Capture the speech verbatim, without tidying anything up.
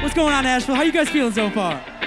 What's going on, Asheville? How you guys feeling so far?